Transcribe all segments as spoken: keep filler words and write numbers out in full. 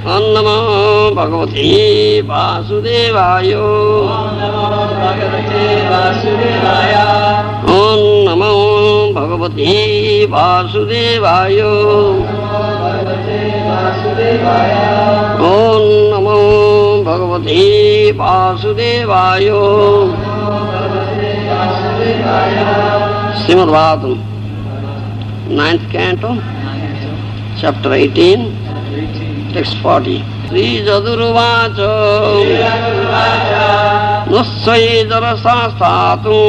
ओम नमो भगवते वासुदेवाय। ओम नमो भगवते वासुदेवाय। ओम नमो भगवते वासुदेवाय। Shrimad Bhagavatam ninth canto, chapter eighteen, text forty. Sri Jaduruvacha Nussaidara sastatu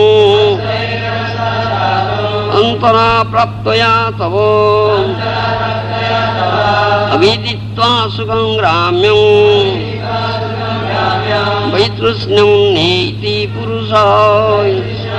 Antara praptaya tavo Aviditva sukham gramyam Vaitrusnyam neti purusai.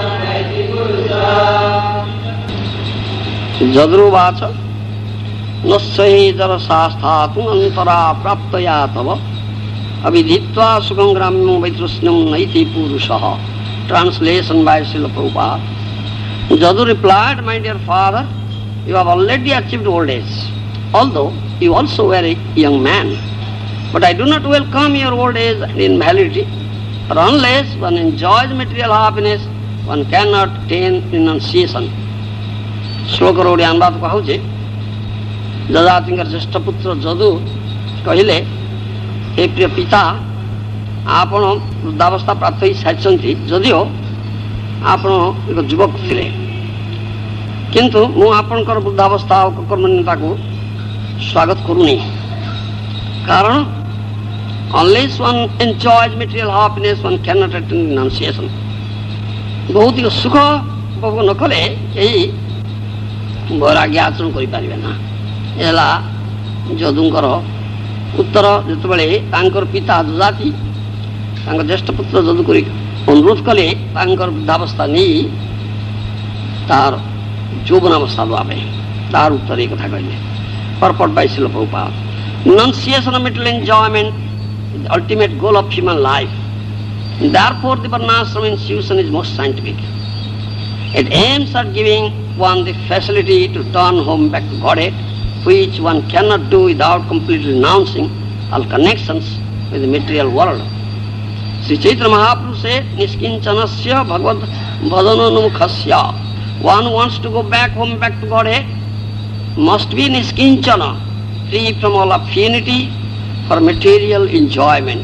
Jaduruvacha Nussaidara sastatu Antara praptaya tavo Aviditva sukham gramyam Vaitrusnyam neti purusai. Translation by Srila Prabhupada. Jadu replied, my dear father, you have already achieved old age, although you also were a young man. But I do not welcome your old age and invalidity, for unless one enjoys material happiness, one cannot attain renunciation. Shloka ର ଓଡ଼ିଆ ଅନୁବାଦ କହୁଛି, ଯଜାତିଙ୍କର ଜ୍ୟେଷ୍ଠ ପୁତ୍ର ଯଦୁ କହିଲେ, ହେ ପ୍ରିୟ ପିତା, ଆପଣ ବୃଦ୍ଧାବସ୍ଥା ପ୍ରାପ୍ତ ହୋଇସାରିଛନ୍ତି, ଯଦିଓ ଆପଣ ଏକ ଯୁବକ ଥିଲେ, କିନ୍ତୁ ମୁଁ ଆପଣଙ୍କର ବୃଦ୍ଧାବସ୍ଥା ଆଉ କର୍ମଣ୍ୟତାକୁ ସ୍ୱାଗତ କରୁନି। କାରଣ unless one enjoys material happiness, one cannot attain renunciation. ଭୌତିକ ସୁଖ ଉପଭୋଗ ନ କଲେ କେହି ବୈରାଗ୍ୟ ଆଚରଣ କରିପାରିବେ ନା। ଏ ହେଲା ଯଦୁଙ୍କର ଉତ୍ତର। ଯେତେବେଳେ ତାଙ୍କର ପିତା ଯଜାତି ତାଙ୍କ ଜ୍ୟେଷ୍ଠ ପୁତ୍ର ଯଦୁ କରି ଅନୁରୋଧ କଲେ ତାଙ୍କର ବୃଦ୍ଧାବସ୍ଥା ନେଇ ତାର ଯୌବନାବସ୍ଥା ଦେବା ପାଇଁ, ତାର ଉତ୍ତର ଏ କଥା କହିଲେ। Purport by Srila Prabhupada. Renunciation of material enjoyment is the ultimate goal of human life. Therefore, the varnashrama institution is most scientific. It aims at giving one the facility to turn home back to Godhead, which one cannot do without completely renouncing all connections with the material world. Sri Chaitanya Mahaprabhu said, Niskincanasya Bhagavad Bhadananumukhasya. One who wants to go back home, back to Godhead, must be niskinchana, free from all affinity for material enjoyment.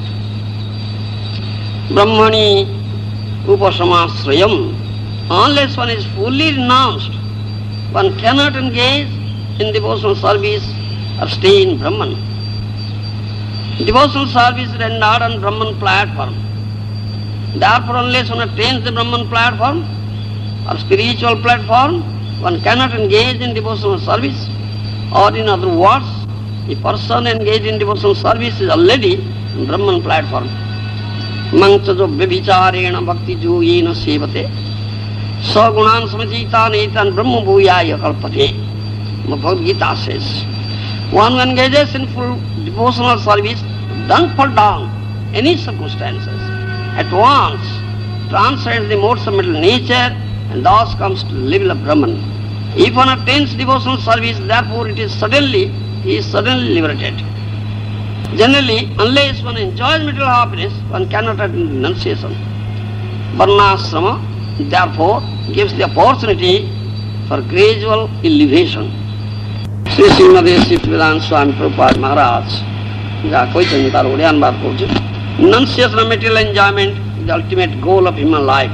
Brahmani upasamasrayam. Unless one is fully renounced, one cannot engage in devotional service or stay in Brahman. Devotional service is rendered on Brahman platform. Therefore, unless one attains the Brahman platform or spiritual platform, one cannot engage in devotional service. Or in other words, a person engaged in devotional service is already in Brahman platform. Manchajo vibhicharena bhakti yogena sevate sagunan samajita netan brahma bhuyaya kalpate. Bhagavad Gita says, one who engages in full devotional service doesn't fall down any circumstances. At once transcends the modes of material nature and thus comes to the level of Brahman. If one attains devotional service, therefore it is suddenly, he is suddenly liberated. Generally, unless one enjoys material happiness, one cannot attain renunciation. Varnashrama, therefore, gives the opportunity for gradual elevation. Sri Srimad Siddhvedanta Swami Prabhupada Maharaj ଯାହା କହିଛନ୍ତି ତାର ଓଡ଼ିଆ ଅନୁବାଦ କରୁଛି, renunciation of material enjoyment is the ultimate goal of human life.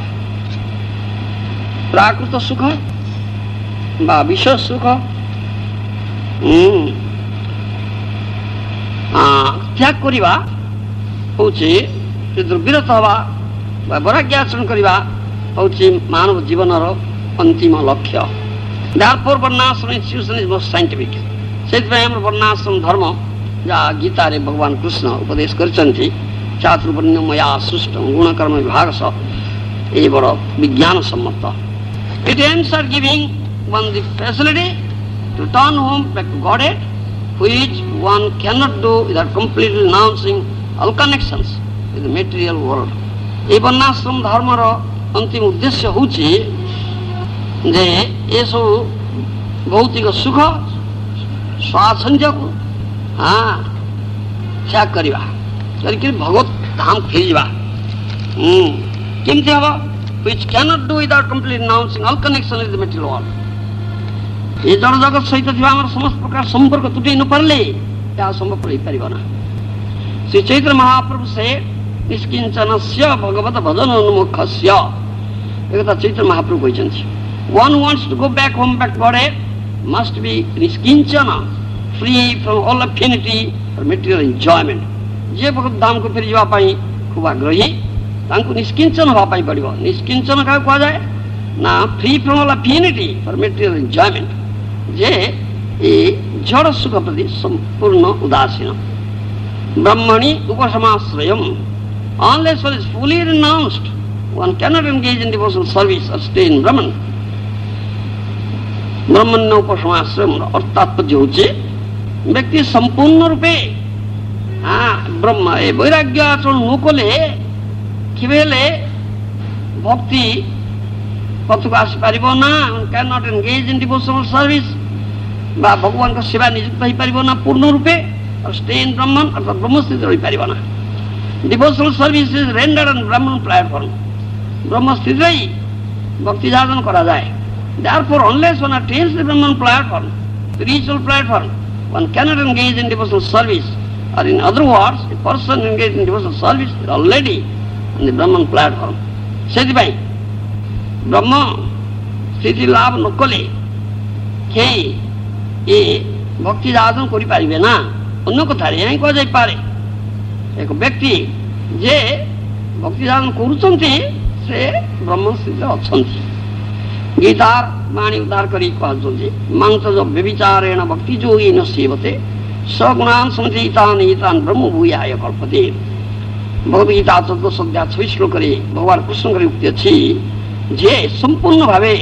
Prakrit ସୁଖ ବା ବିଷୟ ସୁଖ ତ୍ୟାଗ କରିବା ହେଉଛି, ଦୁର୍ବିରତ ହେବା ବା ବୈରାଗ୍ୟ ଆଚରଣ କରିବା ହେଉଛି ମାନବ ଜୀବନର ଅନ୍ତିମ ଲକ୍ଷ୍ୟ। Therefore, varnashrama institution is most scientific. ସେଥିପାଇଁ ଆମର ବର୍ଣ୍ଣାଶ୍ରମ ଧର୍ମ ଯାହା ଗୀତାରେ ଭଗବାନ କୃଷ୍ଣ ଉପଦେଶ କରିଛନ୍ତି, ଚାତୁର୍ବର୍ଣ୍ଣ୍ୟ ମୟା ସୃଷ୍ଟ ଗୁଣକର୍ମ ବିଭାଗ ସହ ଏ ବଡ଼ ବିଜ୍ଞାନ ସମ୍ମତ। It aims at giving one the facility to turn home back to Godhead, which one cannot do without completely renouncing all connections with the material world. ଏ ବର୍ଣ୍ଣାଶ୍ରମ ଧର୍ମର ଅନ୍ତିମ ଉଦ୍ଦେଶ୍ୟ ହେଉଛି ଯେ ଏସବୁ ଭୌତିକ ସୁଖ ସ୍ୱାଚ୍ଛନ୍ଦ୍ୟକୁ ହଁ त्याग करवा करके भगवत धाम फेरी जा केमती हम which cannot do without completely renouncing all connection with the material world. ये जड़ जगत सहित थिबा हमर समस्त प्रकार संपर्क तुटे न परले या संभव परि परिबना श्री चैतन्य महाप्रभु से निष्किंचनस्य भगवत भजन उन्मुखस्य एकता Chaitanya Mahaprabhu कहछन्ति one wants to go back home back body must be निष्किंचन free from all affinity for material enjoyment. जे भगवत धाम को फेरी जावा पई खूब आग्रही तांको निष्किंचन होवा पई पड़िबो निष्किंचन का कहवा जाए ना free from all affinity for material enjoyment जे ए जड़ सुख प्रति संपूर्ण उदासीन ब्रह्मणि उपशमाश्रयम unless one is fully renounced one cannot engage in devotional service or stay in brahman ब्रह्मण्य उपशमाश्रयम अर्थात होचे व्यक्ति संपूर्ण रूपे हाँ ब्रह्म ए वैराग्य आचरण न कले केवले भक्ति पथ को आसी पारिबो ना can not engage in devotional service बा भगवान का सेवा नियुक्त हो पारिबो ना पूर्ण रूपे और स्टे इन ब्रह्मन अर्थात ब्रह्म स्थित रही पारिबो ना devotional service is rendered on Brahman platform ब्रह्म स्थित रही भक्ति साधन करा जाए therefore unless one attains the brahman platform spiritual platform one cannot engage in devotional service or in other words a person engaged in devotional service is already on the brahman platform सेति भाई ब्रह्म स्थिति लाभ न कले के ये भक्ति साधन करि पारिबे ना अन्य कथा यही कह जाई पारे एक व्यक्ति जे भक्ति साधन करूछन्ति से ब्रह्म स्थिति अछन्ति गीतार वाणी उद्धार करी कहछन्ति मांस जो व्यभिचारेण भक्ति जोगी न सेवते सगुणान संचितान हितान ब्रह्म भूयाय कल्पते भगवत गीता चौदह अध्याय छब्बीस श्लोक रे भगवान कृष्ण कर उक्ति अछि जे संपूर्ण भावे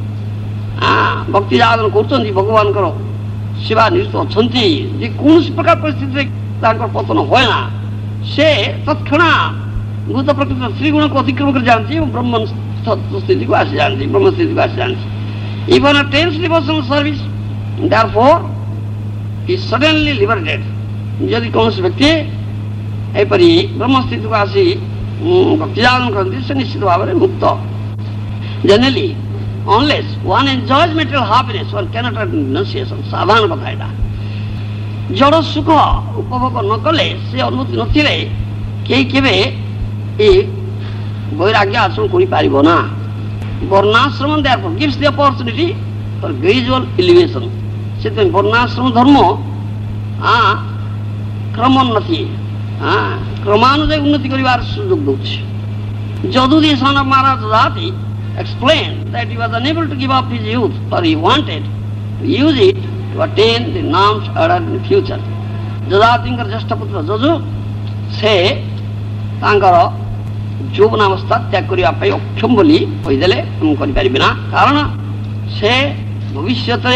आ भक्ति साधन करछन्ति भगवान कर सेवा नियुक्त अछन्ति जे कोनसी प्रकार परिस्थिति रे तांकर पतन होयना से तत्क्षणात भूत प्रकृति श्रीगुण को अतिक्रम कर जानती ब्रह्म स्थिति को आसी जानती ब्रह्म स्थिति को आसी जानती even attains devotional service therefore he suddenly liberated यदि कौन से व्यक्ति एपरी ब्रह्म स्थिति को आसी भक्ति साधन करते से निश्चित भाव में मुक्त generally unless one enjoys material happiness one cannot have renunciation साधारण बताएगा जड़ सुख उपभोग न कले से अनुभूति नथिले केही केबे ए वैराग्य आचरण करि पारिबो ना वर्णाश्रम therefore gives the opportunity for gradual elevation से वर्णाश्रम धर्म हाँ क्रमोन्नति हाँ क्रमानुसार उन्नति करिवार सुयोग दउछि जदुदेशन महाराज जाति explained that he was unable to give up his youth for he wanted to use it to attain the norms ordered in the future जजातिंकर ज्येष्ठ पुत्र जजु से तांकर यौवनावस्था त्याग करिवा पई अक्षम बोली कहिदेले हम करि पारिबे ना कारण से भविष्य रे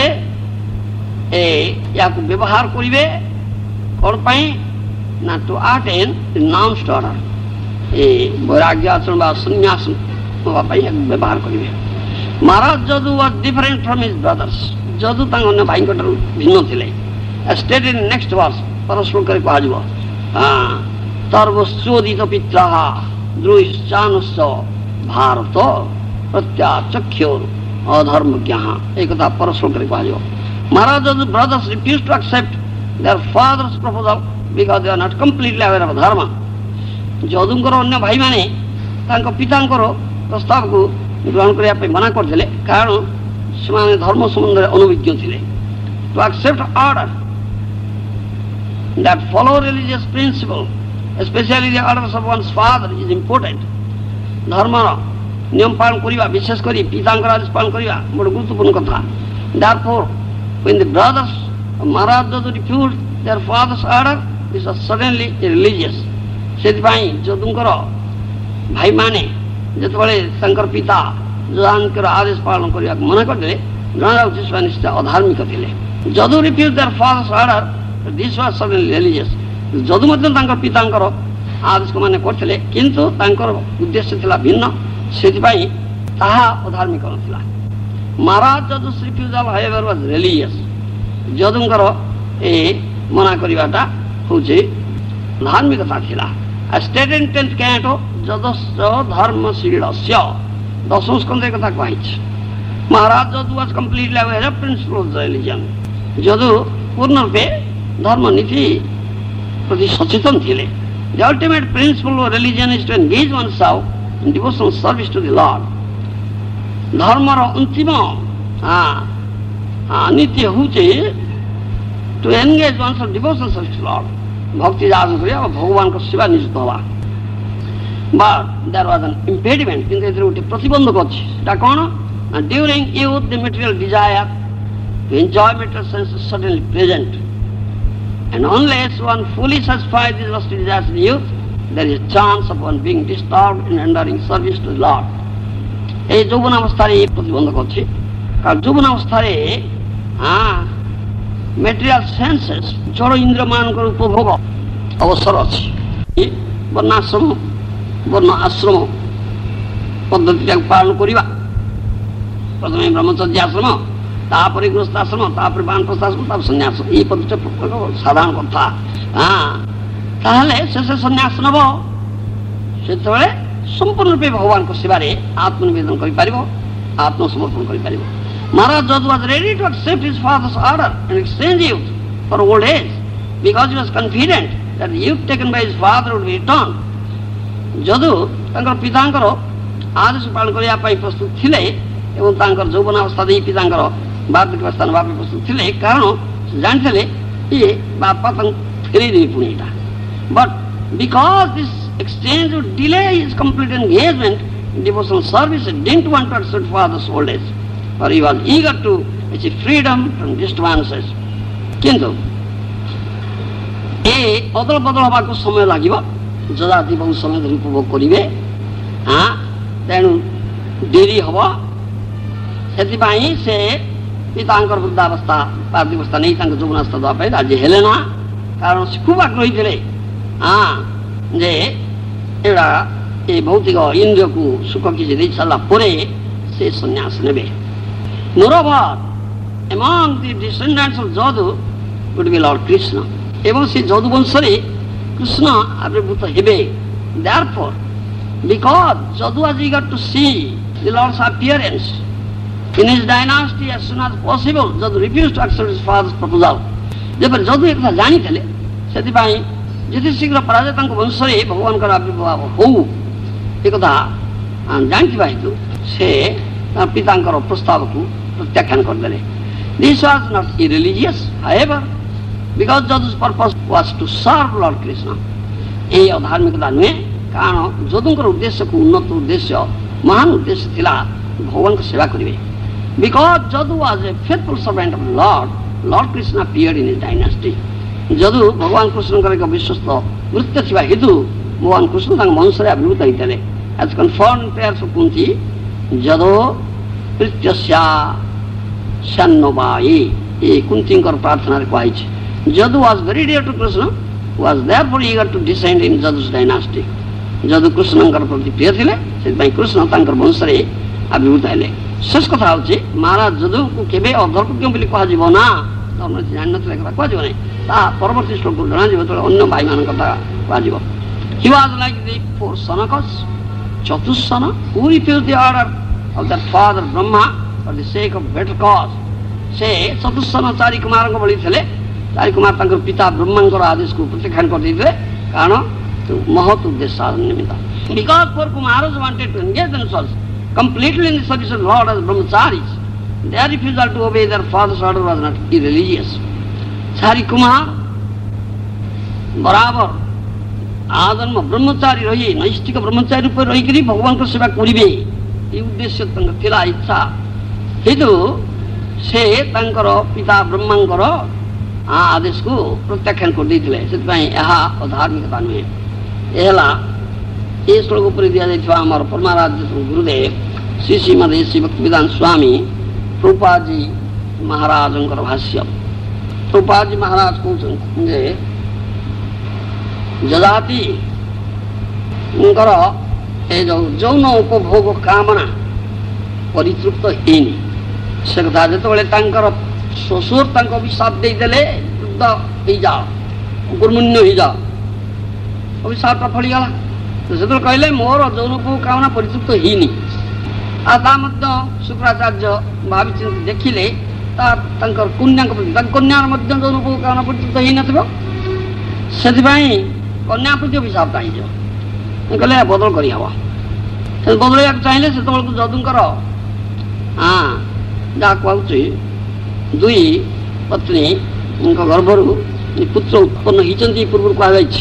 ए याकु व्यवहार करिवे कोन पई ना to attain the norms order ए वैराग्य आचरण बा संन्यास पई व्यवहार करिवे महाराज Yadu was different from his brothers Yadu तांग अन्य भाई कटर भिन्न थिले स्टेटेड इन नेक्स्ट वर्स परश्लोक करे कहजिबो हां सर्वस्योदित पित्राः द्रुश्चानुश्च भारत प्रत्याचख्योर अधर्मज्ञः एकता परश्लोक करे कहजिबो महाराज Yadu brothers refuse to accept their father's proposal because they are not completely aware of dharma जदुंकर अन्य भाई माने तांको पितांकर प्रस्ताव को ग्रहण करिया पे मना कर देले कारण समाने धर्म संबंध अनुभज्ञ थिले to accept order that follow religious principle specially the orders of one's father is important धर्म नियम पालन करिवा विशेष करी पितांकर आदेश पालन करिवा बड़ गुरुत्वपूर्ण कथा देयरफॉर व्हेन द ब्रदर्स महाराज Yadu refuse their father's order this was suddenly religious सेति भाई जदुंकर भाई माने जतबले शंकर पिता जदानकर आदेश पालन करिया मना कर देले जणा उचित निश्चय अधार्मिक थिले Yadu refuse their father's order this was suddenly religious Yadu मतलब तांकर पितांकर आदेश को माने करथिले किंतु तांकर उद्देश्य थिला भिन्न सेति भाई ताहा अधार्मिक नथिला महाराज Yadu refusal however was religious जदुंकर ए मना करिवाटा होचे धार्मिकता थिला स्टेटेड इन टेन्थ कैंटो जदस्य धर्मशीलस्य दशम स्कंदे कथा कहिछ महाराज Yadu was completely aware of principle of religion Yadu पूर्ण रूपे धर्म नीति प्रति सचेतन थिले the ultimate principle of religion is to engage oneself in devotional service to the Lord धर्म रो अंतिम हां हां नीति होचे to engage oneself devotional service to the Lord भक्ति जागरण करिया और भगवान को सेवा नियुक्त हवा but there was an impediment किंतु एथरे उठे प्रतिबंधक अछि ता कोन during youth the material desire to enjoy material sense is certainly present and unless one fully satisfies these lusty desires in youth there is a chance of one being disturbed in rendering service to the Lord ए যৌবন অবস্থায় এই প্রতিবন্ধক আছে কারণ যৌবন অবস্থায় হ্যাঁ material senses জড় ইন্দ্র মানকৰ উপভোগ অবসর আছে বর্ণাশ্রম বর্ণ আশ্রম পদ্ধতিটা পালন করিবা প্রথমে ব্রহ্মচর্য আশ্রম তারপরে গৃহস্থ আশ্রম তারপরে বানপ্রস্থ আশ্রম তারপর সন্ন্যাস এই পদ্ধতিটা সাধারণ কথা হ্যাঁ তাহলে শেষে সন্ন্যাস নেব সেতବେଳେ संपूर्ण रूपे भगवान को सेवारे आत्मनिवेदन करि परिबो आत्मसमर्पण करि परिबो महाराज Yadu was ready to accept his father's order and exchange youth for old age because he was confident that the youth taken by his father would be returned Yadu तांकर पितांकर आदेश पालन करिया पई प्रस्तुत थिले एवं तांकर यौवन अवस्था दे पितांकर बार्धक्य अवस्था बापे प्रस्तुत थिले कारण जानथिले ये बापा तंग फेरी दे पुनीटा but because this exchange would delay his complete engagement in devotional service and didn't want to accept father's old age for he was eager to achieve freedom from disturbances किंतु ए अदल बदल हबाको समय लागिबो जदाति बहुत समय धरि उपभोग करिवे हां तेनु देरी हबो सेति पई से पितांकर वृद्धावस्था पार्थिवस्था नै तांक यौवनावस्था दवा पई आज हेलेना कारण से खूब आग्रही थिले हां जे एड़ा ए भौतिक इंद्रिय को सुख की दे सारा परे से सन्यास नेबे moreover among the descendants of Jadu would be Lord Krishna एवं से जदु वंशरे कृष्ण आविर्भूत हेबे therefore because Jadu was eager to see the Lord's appearance in his dynasty as soon as possible Jadu refused to accept his father's proposal जब जदु एक जानी थले सेति पई जिते शीघ्र पराजय वंश भगवान का आविर्भाव हो एक जानवा हेतु से पिता प्रस्ताव को प्रत्याख्यान करदे this was not irreligious however because Yadu's purpose was to serve lord Krishna ए अधार्मिकता नुहे कारण जदुंकर उद्देश्य को उन्नत उद्देश्य महान उद्देश्य थिला भगवान को सेवा करिवे because Yadu was a faithful servant of lord lord Krishna appeared in his dynasty Yadu भगवान कृष्ण एक विश्वस्त वृत्त थिबा हेतु भगवान कृष्ण तांग वंशरे आविर्भूत होइतले as confirm prayers of Kunti जदो प्रीत्यस्या शन्नोबाई ए कुंती कर प्रार्थना रे कहै छै Yadu was very dear to Krishna was therefore eager to descend in Yadu's dynasty Yadu Krishna कर प्रति प्रिय थिले से भाई कृष्ण तांकर वंशरे आविर्भूत हेले शेष कथा होछि महाराज जदु को केबे अधर्मज्ञ बोली कहा जीवो ना धर्म जान नथले कथा कहा जीवो नै ता परवर्ती श्लोक को जणा जीवो तो अन्य भाई मान कथा कहा जीवो he was like the four Sanakas चतुस्सन who refused the order of that father Brahma for the sake of better cause से चतुस्सन चारि कुमार को बळी थले चारि कुमार तांकर पिता ब्रह्मांकर आदेश को प्रत्याख्यान कर दिले कारण महत उद्देश्य साधन निमित्त because four Kumaras wanted to engage themselves completely in the service of Lord as brahmacharis their refusal to obey their father's order was not irreligious चारि कुमार बराबर आदम ब्रह्मचारी रही नैष्ठिक ब्रह्मचारी रूप रही करी भगवान को सेवा करिवे ए उद्देश्य तंग थिला इच्छा हेतु से तंकर पिता ब्रह्मांकर आदेश को प्रत्याख्यान कर देथिले सेतपई एहा अधार्मिकता नुहे एला ए श्लोक पर दिया जाइछा हमर परमाराध्य गुरुदेव श्री श्रीमद श्री भक्तिवेदांत स्वामी प्रभुपाद जी महाराजंकर भाष्य प्रभुपाद जी महाराज को जे जजाति उनकर ए जो जौन उपभोग कामना परितृप्त हेनी से कथा जेतबेले तांकर ससुर तांको अभिशाप दे देले युद्ध हो जाओ गुरमुन्य हो जाओ ଅଭିଶାପଟା ଫଳିଗଲା। ସେତେବେଳେ କହିଲେ ମୋର ଯୌନୋପଭୋଗ କାମନା ପରିତୃପ୍ତ ହେଇନି। ଆଉ ତା ମଧ୍ୟ ଶୁକ୍ରାଚାର୍ଯ୍ୟ ଭାବିଚିନ୍ତି ଦେଖିଲେ ତା ତାଙ୍କର କନ୍ୟାଙ୍କ ପ୍ରତି ତାଙ୍କ କନ୍ୟାର ମଧ୍ୟ ଯୌନୋପଭୋଗ କାମନା ପରିତୃପ୍ତ ହେଇନଥିବ, ସେଥିପାଇଁ କନ୍ୟା ପ୍ରତି ଅଭିଶାପଟା ହେଇଯିବ। କହିଲେ ବଦଳ କରିହେବ। ବଦଳାଇବାକୁ ଚାହିଁଲେ ସେତେବେଳକୁ ଯଦୁଙ୍କର ହଁ ଯାହା କୁହାଉଛି ଦୁଇ ପତ୍ନୀଙ୍କ ଗର୍ଭରୁ ପୁତ୍ର ଉତ୍ପନ୍ନ ହେଇଛନ୍ତି ପୂର୍ବରୁ କୁହାଯାଇଛି।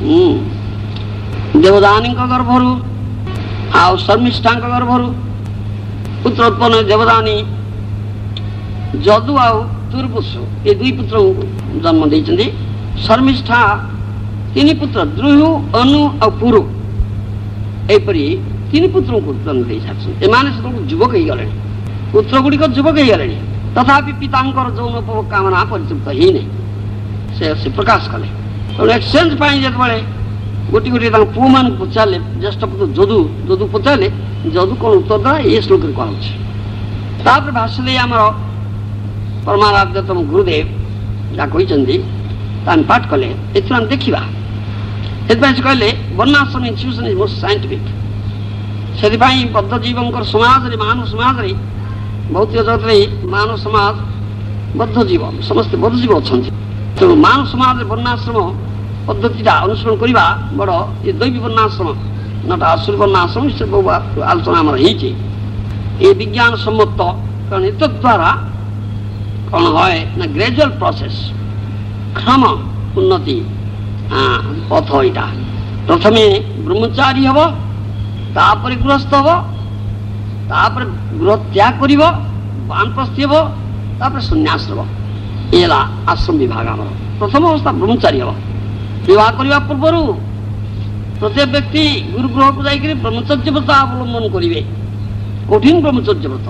ଦେବଦାନୀଙ୍କ ଗର୍ଭରୁ ଆଉ ଶର୍ମିଷ୍ଠାଙ୍କ ଗର୍ଭରୁ ପୁତ୍ର ଉତ୍ପନ୍ନ। ଦେବଦାନୀ ଯଦୁ ଆଉ ତୁର୍ପୁଷୁ ଏ ଦୁଇ ପୁତ୍ରଙ୍କୁ ଜନ୍ମ ଦେଇଛନ୍ତି। ଶର୍ମିଷ୍ଠା ତିନି ପୁତ୍ର ଦ୍ରୁହୁ ଅନୁ ଆଉ ପୁରୁ ଏହିପରି ତିନି ପୁତ୍ରଙ୍କୁ ଜନ୍ମ ଦେଇ ସାରିଛନ୍ତି। ଏମାନେ ସେତେବେଳକୁ ଯୁବକ ହେଇଗଲେଣି, ପୁତ୍ର ଗୁଡ଼ିକ ଯୁବକ ହେଇଗଲେଣି, ତଥାପି ପିତାଙ୍କର ଯୌନୋପଭୋଗ କାମନା ପରିତୃପ୍ତ ହେଇନାହିଁ। ସେ ସେ ପ୍ରକାଶ କଲେ। ତେଣୁ ଏକ୍ସଚେଞ୍ଜ ପାଇଁ ଯେତେବେଳେ ଗୋଟିଏ ଗୋଟିଏ ତାଙ୍କ ପୁଅମାନଙ୍କୁ ପଚାରିଲେ, ଜ୍ୟେଷ୍ଠ ପୁତ୍ର ଯଦୁ ଯଦୁ ପଚାରିଲେ, ଯଦୁ କ'ଣ ଉତ୍ତର ଦେଲା ଏ ଶ୍ଲୋକରେ କୁହାଯାଉଛି। ତାପରେ ଭାଷ୍ୟ ଦେଇ ଆମର ପରମାରାଧ୍ୟତମ ଗୁରୁଦେବ ଯାହା କହିଛନ୍ତି ତା ଆମେ ପାଠ କଲେ, ଏଥିରୁ ଆମେ ଦେଖିବା। ସେଥିପାଇଁ ସେ କହିଲେ varnashrama institution is most scientific. ସେଥିପାଇଁ ବଦ୍ଧ ଜୀବଙ୍କର ସମାଜରେ ମାନବ ସମାଜରେ ଭୌତିକ ଜଗତରେ ମାନବ ସମାଜ ବଦ୍ଧ ଜୀବ ସମସ୍ତେ ବଦ୍ଧ ଜୀବ ଅଛନ୍ତି। ତେଣୁ ମାନବ ସମାଜରେ ବର୍ଣ୍ଣାଶ୍ରମ ପଦ୍ଧତିଟା ଅନୁସରଣ କରିବା ବଡ଼ ଏ ଦୈବୀ ବର୍ଣ୍ଣାଶ୍ରମ ନଟ ଆସୁରୀ ବର୍ଣ୍ଣାଶ୍ରମ ସେ ବହୁ ଆଲୋଚନା ଆମର ହେଇଛି। ଏ ବିଜ୍ଞାନ ସମ୍ମତ, କାରଣ ଏତଦ୍ୱାରା କ'ଣ ହୁଏ ନା ଗ୍ରାଜୁଆଲ ପ୍ରସେସ କ୍ରମ ଉନ୍ନତି ପଥ। ଏଇଟା ପ୍ରଥମେ ବ୍ରହ୍ମଚାରୀ ହବ, ତାପରେ ଗୃହସ୍ଥ ହବ, ତାପରେ ଗୃହ ତ୍ୟାଗ କରିବ, ବାନପ୍ରସ୍ଥୀ ହବ, ତାପରେ ସନ୍ନ୍ୟାସ ହବ। ଏ ହେଲା ଆଶ୍ରମ ବିଭାଗ ଆମର। ପ୍ରଥମ ଅବସ୍ଥା ବ୍ରହ୍ମଚାରୀ ହବ। ବିବାହ କରିବା ପୂର୍ବରୁ ପ୍ରତ୍ୟେକ ବ୍ୟକ୍ତି ଗୁରୁ ଗୃହକୁ ଯାଇକରି ବ୍ରହ୍ମଚର୍ଯ୍ୟ ବ୍ରତ ଅବଲମ୍ବନ କରିବେ। କଠିନ ବ୍ରହ୍ମଚର୍ଯ୍ୟ ବ୍ରତ।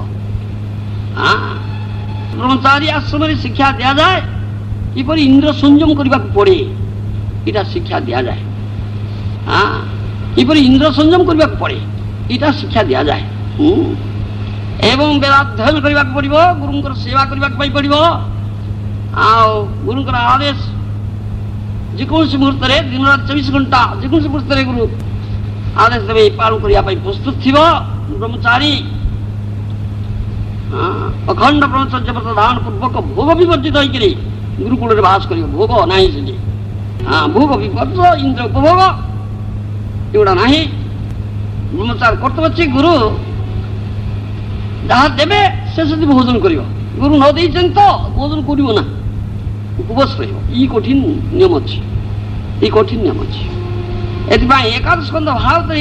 ବ୍ରହ୍ମଚାରୀ ଆଶ୍ରମରେ ଶିକ୍ଷା ଦିଆଯାଏ କିପରି ଇନ୍ଦ୍ର ସଂଯମ କରିବାକୁ ପଡ଼େ, ଏଇଟା ଶିକ୍ଷା ଦିଆଯାଏ। କିପରି ଇନ୍ଦ୍ର ସଂଯମ କରିବାକୁ ପଡ଼େ ଏଇଟା ଶିକ୍ଷା ଦିଆଯାଏ। ଏବଂ ବେଦାଧ୍ୟୟନ କରିବାକୁ ପଡ଼ିବ, ଗୁରୁଙ୍କର ସେବା କରିବାକୁ ପାଇଁ ପଡ଼ିବ। ଆଉ ଗୁରୁଙ୍କର ଆଦେଶ ଯେକୌଣସି ମୁହୂର୍ତ୍ତରେ ଦିନ ରାତି ଚବିଶ ଘଣ୍ଟା ଯେକୌଣସି ମୁହୂର୍ତ୍ତରେ ଗୁରୁ ଆଦେଶ ଦେବେ ପାଳନ କରିବା ପାଇଁ ପ୍ରସ୍ତୁତ ଥିବ ବ୍ରହ୍ମଚାରୀ। ଅଖଣ୍ଡ ବ୍ରହ୍ମଚର୍ଯ୍ୟ ବ୍ରତ ଧାରଣ ପୂର୍ବକ ଭୋଗ ବିବର୍ଜିତ ହୋଇକରି ଗୁରୁକୁଳରେ ବାସ କରିବ। ଭୋଗ ନାହିଁ ସେଠି। ହଁ ଭୋଗ ବିବର୍ଜ ଇନ୍ଦ୍ର ଉପଭୋଗ ଏଗୁଡ଼ା ନାହିଁ। ବ୍ରହ୍ମଚାରୀ କର୍ତ୍ତବ୍ୟ ଅଛି ଗୁରୁ ଯାହା ଦେବେ ସେ ସେଠି ଭୋଜନ କରିବ। ଗୁରୁ ନ ଦେଇଛନ୍ତି ତ ଭୋଜନ କରିବ ନା, ଉପବାସ ରହିବ। ଇ କଠିନ ନିୟମ ଅଛି, ଇ କଠିନ ନିୟମ ଅଛି। ଏଥିପାଇଁ ଏକାଦଶ ସ୍କନ୍ଧ ଭାରତରେ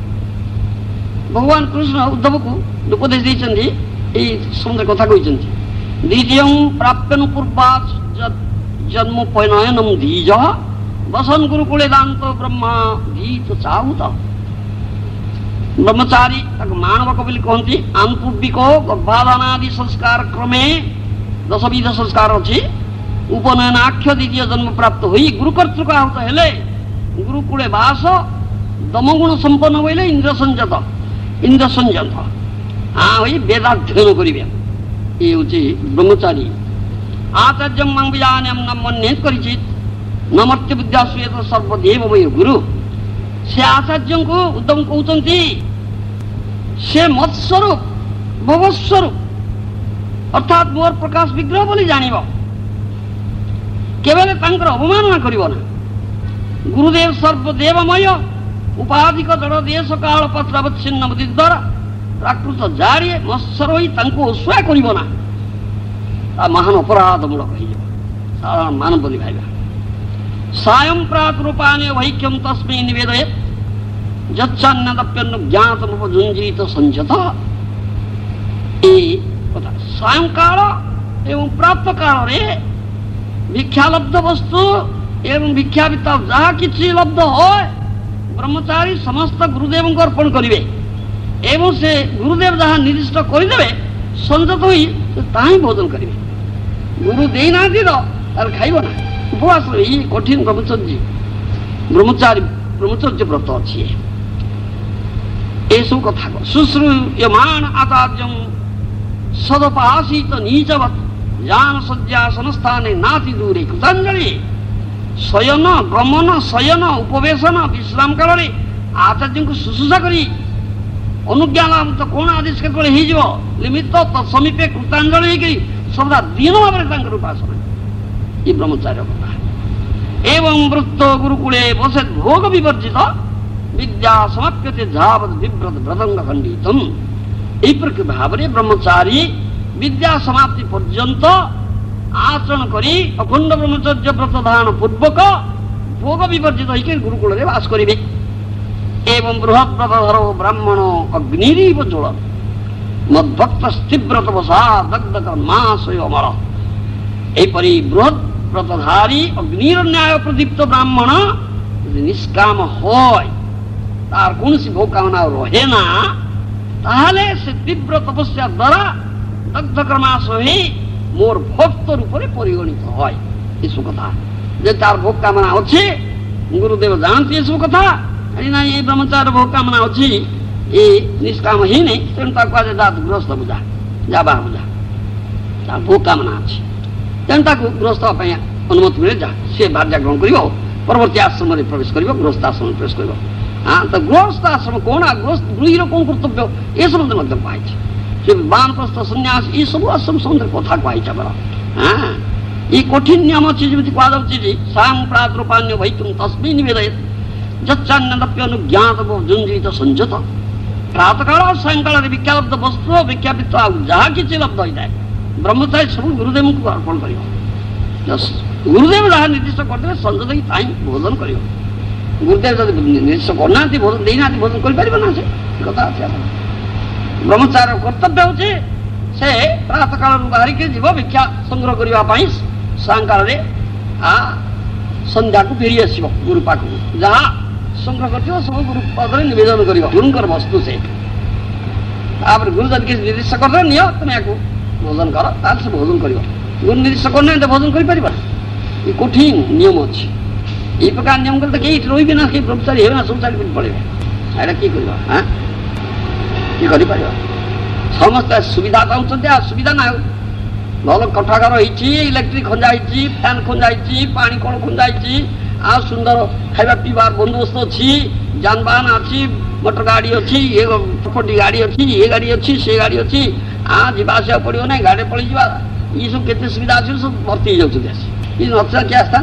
ଭଗବାନ କୃଷ୍ଣ ଉଦ୍ଧବକୁ ଉପଦେଶ ଦେଇଛନ୍ତି, ଏଇ ସମୁଦ୍ର କଥା କହିଛନ୍ତି। ଦ୍ୱିତୀୟଂ ପ୍ରାପ୍ୟନୁ ପୂର୍ବା ଜନ୍ମ ପୈନୟନମ ଧୀଜ ବସନ ଗୁରୁକୁଳେ ଦାନ୍ତ ବ୍ରହ୍ମା ଧୀତ ଚାହୁତ। ବ୍ରହ୍ମଚାରୀ ତାକୁ ମାନବକ ବୋଲି କହନ୍ତି। ଆନ୍ତୂର୍ବିକ ଗର୍ଭାଧାନାଦି ସଂସ୍କାର କ୍ରମେ ଦଶବିଧ ସଂସ୍କାର ଅଛି। ଉପନୟନ ଆଖ୍ୟ ଦ୍ୱିତୀୟ ଜନ୍ମ ପ୍ରାପ୍ତ ହୋଇ ଗୁରୁକର୍ତ୍ତୃକ ଆହୁତ ହେଲେ ଗୁରୁକୁଳେ ବାସ ଦମଗୁଣ ସମ୍ପନ୍ନ ବୋଇଲେ ଇନ୍ଦ୍ର ସଂଯତ ଇନ୍ଦ୍ର ସଂଯତ ହଁ ହୋଇ ବେଦାଧ୍ୟୟନ କରିବେ। ଏ ହେଉଛି ବ୍ରହ୍ମଚାରୀ। ଆଚାର୍ଯ୍ୟ ମାଙ୍ଗବିଜାନ୍ୟମ ନ ମନ୍ୟେ କରିଛି ନମର୍ତ୍ୟ ବିଦ୍ୟା ସୁଏତ ସର୍ବଦେବମୟ ଗୁରୁ। ସେ ଆଚାର୍ଯ୍ୟଙ୍କୁ ଉତ୍ତମ କହୁଛନ୍ତି ସେ ମତ୍ସ୍ୱରୂପ ଭବସ୍ୱରୂପ ଅର୍ଥାତ୍ ମୋର ପ୍ରକାଶ ବିଗ୍ରହ ବୋଲି ଜାଣିବ, କେବେ ତାଙ୍କର ଅବମାନନା କରିବ ନା। ଗୁରୁଦେବ ସର୍ବଦେବମୟ ଉପାଧିକ ଜଡ଼ ଦେଶ କାଳ ପତ୍ରାବଚ୍ଛିନ୍ନ ବୁଦ୍ଧି ଦ୍ୱାରା ପ୍ରାକୃତ ଜାରି ମତ୍ସର ହୋଇ ତାଙ୍କୁ ଅସ୍ୱୟ କରିବ ନା, ତା ମହାନ ଅପରାଧମୂଳକ ହେଇଯିବ। ସାଧାରଣ ମାନବ ବୋଲି ଭାଇବା। ସାୟଂ ପ୍ରାତ ରୂପାନେ ବୈକ୍ୟಂ ତସ୍ମୈ ନିବେଦୟେ ଯଚ୍ଛାନ୍ୟଦପ୍ୟନ୍ନ ଜ୍ଞାତମୁପଯୁଞ୍ଜିତ ସଂଯତ। ଏଇ କଥା ସାୟଂକାଳ ଏବଂ ପ୍ରାତ କାଳରେ ଭିକ୍ଷାଲବ୍ଧ ବସ୍ତୁ ଏବଂ ଭିକ୍ଷା ଭିତ୍ତା ଯାହା କିଛି ଲବ୍ଧ ହୁଏ ବ୍ରହ୍ମଚାରୀ ସମସ୍ତ ଗୁରୁଦେବଙ୍କୁ ଅର୍ପଣ କରିବେ ଏବଂ ସେ ଗୁରୁଦେବ ଯାହା ନିର୍ଦ୍ଦିଷ୍ଟ କରିଦେବେ ସଂଯତ ହୋଇ ତାହା ହିଁ ଭୋଜନ କରିବେ। ଗୁରୁ ଦେଇନାହାନ୍ତି ତ ତାହେଲେ ଖାଇବ ନା। ଉପବାସ ଏଇ କଠିନ ବ୍ରହ୍ମଚର୍ଯ୍ୟ ବ୍ରହ୍ମଚାରୀ ବ୍ରହ୍ମଚର୍ଯ୍ୟ ବ୍ରତ ଅଛି। ଏସବୁ କଥା ଶୁଶ୍ରୂୟମାଣ ଆଚାର୍ଯ୍ୟଂ ସଦପାସୀତ ନୀଚବତ୍ ଜାନ ଶଯ୍ୟାସନ ସ୍ଥାନେ ନାତି ଦୂରେ କୃତାଞ୍ଜଳି। शयन गमन शयन उपवेशन विश्राम काल में आचार्य को शुश्रूषा करी अनुज्ञान तो कौन आदेश के निमित्त तत्समीपे कृतांजलि सर्वदा दीन भाव उपासना ये ब्रह्मचार्य कथा एवं वृत्त गुरुकुले बसे भोग विवर्जित विद्या समाप्यते झावत विव्रत व्रतंग खंडितम यही प्रकार भाव ब्रह्मचारी विद्या समाप्ति पर्यंत आचरण करी अखंड ब्रह्मचर्य व्रत धारण पूर्वक भोग विवर्जित होकर गुरुकुल में वास करेंगे एवं बृहत् व्रतधरो ब्राह्मण अग्निरीव जोड़ मद्भक्त तीव्र तपसा दग्ध कर्माशय अमर एपरी बृहत् व्रतधारी अग्निर न्याय प्रदीप्त ब्राह्मण निष्काम होय तार कौन सी भोग कामना रहे ना ताहले से तीव्र तपस्या द्वारा दग्ध कर्माशय मोर भक्त रूप में परिगणित होय ये सब कथा जे तार भोग कामना अच्छे गुरुदेव जानते ये सब कथा ना ये ब्रह्मचार्य भोग कामना अच्छी ये निष्काम ही नहीं तेणु ताको जा गृहस्थ बुझा जा बाहर बुझा भोग कामना अच्छी तेणु ताको गृहस्थ अनुमति मिले जा सी भार्या ग्रहण कर परवर्ती आश्रम में प्रवेश कर गृहस्थ आश्रम में प्रवेश कर हाँ तो गृहस्थ आश्रम कौन गृहस्थ गृहर कौन कर्तव्य ये सब कहुई बानप्रस्थ सन्यास ये सब आश्रम सम्बन्ध कथा कहुई बड़ा हाँ ये कठिन नियम अच्छी जमी कहुच्छी सांग प्राद्रोपान्य वैतुम तस्मी निवेदयत जच्चान्नप्य अनुज्ञात जुंजीत संजत प्रातकाल और सायंकाल विज्ञालब्ध वस्तु विज्ञापित जहाँ किसी लब्ध होता है ब्रह्मचारी सब गुरुदेव को अर्पण कर गुरुदेव जहाँ निर्दिष्ट करते संजत ही ताई भोजन कर गुरुदेव जब निर्दिष्ट करना भोजन देना भोजन करना से कथा अच्छे ब्रह्मचार्य कर्तव्य होचे से प्रातकाल बाहर के जीव भिक्षा संग्रह करने सायंकाल संध्या को फेरी आस गुरु पाक जहाँ संग्रह कर सब गुरु पद निवेदन कर गुरुंकर वस्तु से गुरु जब किसी निर्दिष्ट कर नियो तुम या भोजन कर से भोजन कर गुरु निर्दिष्ट करना तो भोजन कर ये कठिन नियम अच्छी ये प्रकार नियम कल तो कहीं रही ना कहीं ब्रह्मचारी है ना संसारी पड़े एटा कि कर समस्त सुविधा चाहते सुविधा ना भल कठागार इलेक्ट्रिक खंजा फैन खंजा पानी कण खंजा आ सुंदर खाଇବା पीबार बंदोबस्त अच्छी जानबाहन अच्छी मोटर गाड़ी अच्छी ये प्रॉपर्टी गाड़ी अच्छी ये गाड़ी अच्छी से गाड़ी अच्छी आ जावास पड़ो ना गाड़ी पड़ जा ये सब केते सुविधा अच्छी सब भर्ती हो जाती नचा क्या आसता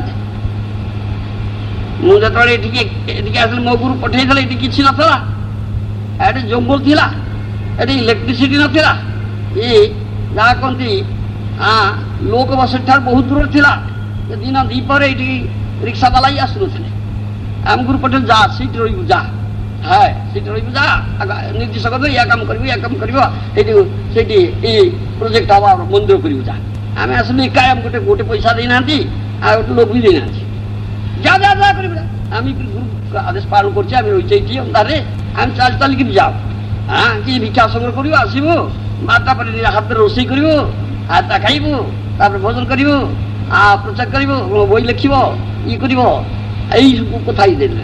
मुझे आस मो गुरु पठे कि नाला एटे जंगल थिला एटे इलेक्ट्रिसिटी नाला ये जहाँ कहती हाँ लोक बस बहुत दूर थिला दिन दीपर ये रिक्शा वाला ही आसुन आम गुरु पटेल जा सीट रही जा है सीट रही जा निर्दिष्ट कर या काम कर या काम कर प्रोजेक्ट हवा मंदिर कर जा आम आसलु एका गोटे गोटे पैसा देना गोटे लोक भी देना जा जा जा कर आम गुरु आदेश पालन कर रही अंधार आम चल चल जाओ हाँ कि भिक्षा संग्रह कर आसबू बारटा पर हाथ रोषे कर हाथ खाइबू भोजन कर प्रचार कर बही लिख ये कर कथा ही दे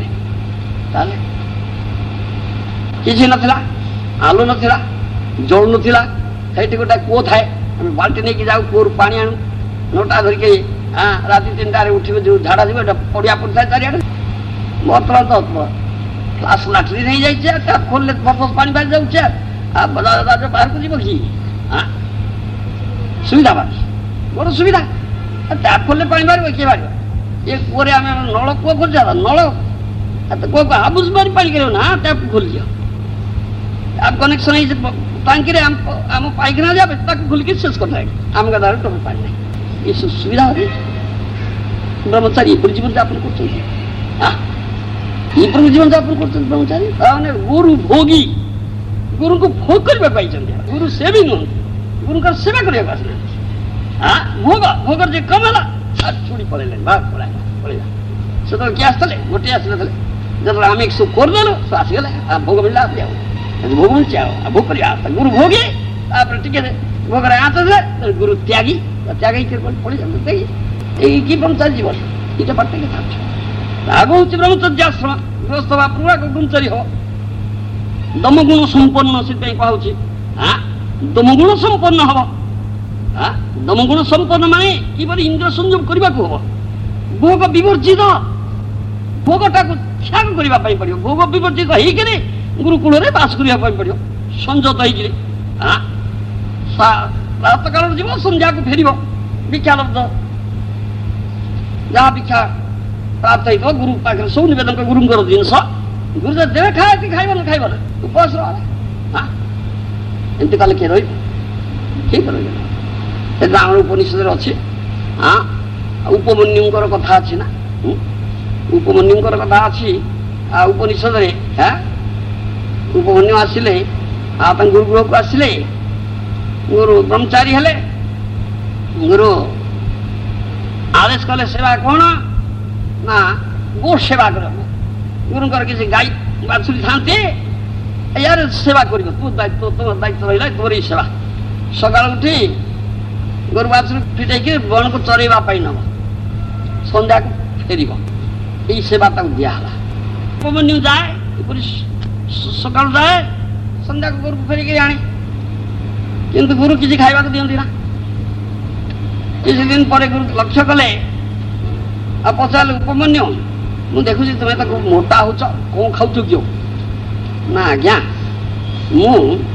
किसी नाला आलो नाला जल नाला से गोटे कूह थाए आम बाल्टी नहीं जाऊ कूह पानी आणु नौटा धरिक हाँ राति तीन टाइम उठ जो झाड़ा जी पड़िया पड़ता चारिड़े बर्तमान तो फ्लाश लाट्रिन नहीं जाइए खोलने बस पानी बाहर जाऊे बाहर को जीव कि हाँ सुविधा बाकी बड़ सुविधा टैप खोलने पानी बाहर किए बाहर ये कूह आम नल कूह खोल नल कूह को हाबुस मारी पानी कर ना टैप खोल दियो टैप कनेक्शन है टांकी आम आम पाइखाना जाए खोलिक शेष कर आम गादार टोप पानी नहीं ये सुविधा है ब्रह्मचारी जीवन यापन कर जीवन यापन कर ब्रह्मचारी गुरु भोगी गुरु को भोग करने गुरु सेवी नुह गुरु का सेवा करने हाँ भोग भोग जे कमेला छुड़ी पड़े भाग पड़ा पड़ा से तो क्या आसते गोटे आसना जब आम एक सब करदेलु सो आसीगले भोग मिलला भोग मिलचे आ भोग कर गुरु भोगी टिके भोग आँच दे गुरु त्यागी त्यागी पड़ी जाए कि ब्रह्मचारी जीवन ये पाठ आग हूँ ब्रह्मचर्याश्रम गृहस्थ पूरा ब्रह्मचारी हो दमगुण संपन्न से कहूँ हाँ दमगुण संपन्न हम हाँ दमगुण संपन्न माने कि इंद्र संयोग करने को हम भोग विवर्जित भोगटा को त्याग करने पड़ो भोग विवर्जित होकर गुरुकुल में बास करने पड़ो संजत प्रात काल जीव संध्या को फेर भिक्षा लब्ध जहाँ भिक्षा प्राप्त हो गुरु पाखे सब नवेदन गुरु जिनस गुरु देवे खाए खाइब ना खाइब ना उपवास एमती कले किए रही ठीक रही उपनिषद अच्छे हाँ उपमन्युंकर कथा अच्छी ना उपमन्युंकर कथा अच्छी उपनिषद हाँ उपमन्यु आसिले गुरु गृह को आसिले गुरु ब्रह्मचारी हेले गुरु आदेश कले सेवा कौन ना गो सेवा कर गुरुंकर किसी गाई बाछुरी थांते यार सेवा कर तू दायित्व तुम दायित्व रहा तोर सेवा सका उठी गोरु बाछुरी फिटे बन को चरवा नब संध्या को फेर यही सेवा दिहला उपमन्यु जाए सका जाए संध्या को गुरु को फेरिक आने किंतु गुरु किसी खाइबा दिखती ना किसी दिन पर गुरु लक्ष्य कले आ पचारे उपमन्यु मुझे देखुची तुम्हें तो मोटा हो कौन खाऊ क्यों ना आज्ञा मु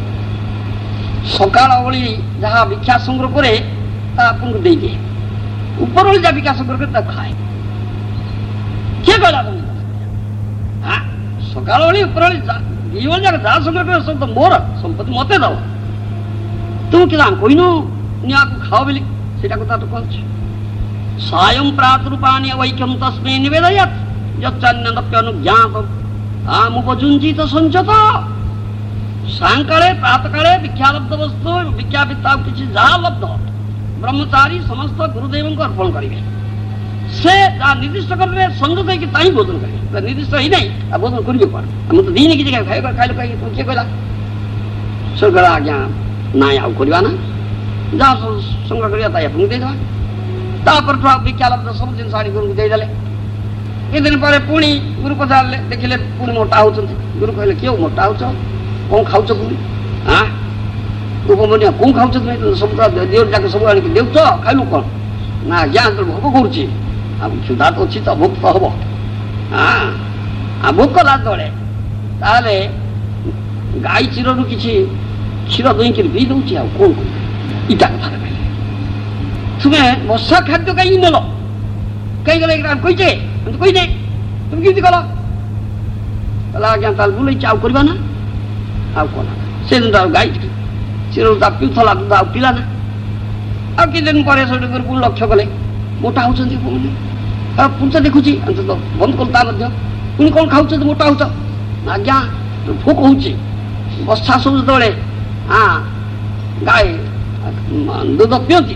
सकाल ओली जहाँ भिक्षा संग्रह करे आपन को दे दिए ऊपर ओली जहाँ भिक्षा संग्रह करे तब खाए क्या कहला तुम हाँ सकाल ओली ऊपर ओली जीवन जगह जहाँ संग्रह करे सब तो मोर संपत्ति मते दो तुम क्या कोई नो निया को खाओ बोली सेटा कथा तो कहछ सायं प्रातरूपाणि वैक्यम तस्मै निवेदयत् यच्चान्यदप्यनुज्ञात आमुपजुञ्जीत संचत सायंकाले प्रातकाले भिक्षालब्ध वस्तु भिक्षापिता किसी जहाँ लब्ध ब्रह्मचारी समस्त गुरुदेव को अर्पण करेंगे से जहाँ निर्दिष्ट करेंगे संजत है कि ताही भोजन करेंगे निर्दिष्ट ही नहीं भोजन करेंगे पर हम तो दीन किसी खाए खाए खाए तुम क्या कहला स्वर्ग आज्ञा ना आउ करवा ना जहाँ संग्रह करिया ताई आपको दे दवा तापर तो भिक्षा लब्ध सब जिन साड़ी गुरु को दे देले एक दिन पर पुणी गुरु पचारे देखिले पुणी मोटा होचंती गुरु कहले क्यों मोटा होच कौन खाऊच गुरु हाँ उपमन्यु कौन खाऊच तुम सब देव जाक सब आने देव खाइलु कौन ना ज्ञान तो भोग करुच्ची क्षुधा तो अच्छी तो भोग तो हम हाँ भोग कला तले ताले गाई क्षीर किसी क्षीर दुईक पी दूची आ कौन इटा कथा तुम्हें बसा खाद्य कहीं नेल कहीं गल कहीचे कही दे तुम किसी कल आज्ञा ताल बुले आउ करवा ना आउ कौन से दिन तो गाई क्षीर पीला दूध आउ पीला ना आ कि दिन पर गुरु लक्ष्य कले मोटा होती पुणी देखुची तो बंद करता पुणी कौन खाऊ मोटा हो आज्ञा भोक हो बसा सब जो हाँ गाय दूध पिंती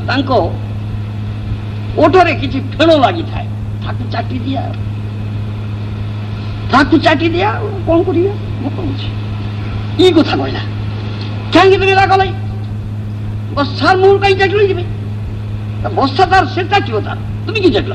ओठरे किसी फेण लगी थाए ताकू चाटी दिया ताकू चाटी दिया कौन कर भोक हो कथा कहला कहीं तुम लगल बसार मुह कहीं चाटिल जी बसा तार से चाटिव तार तुम कि चाटिल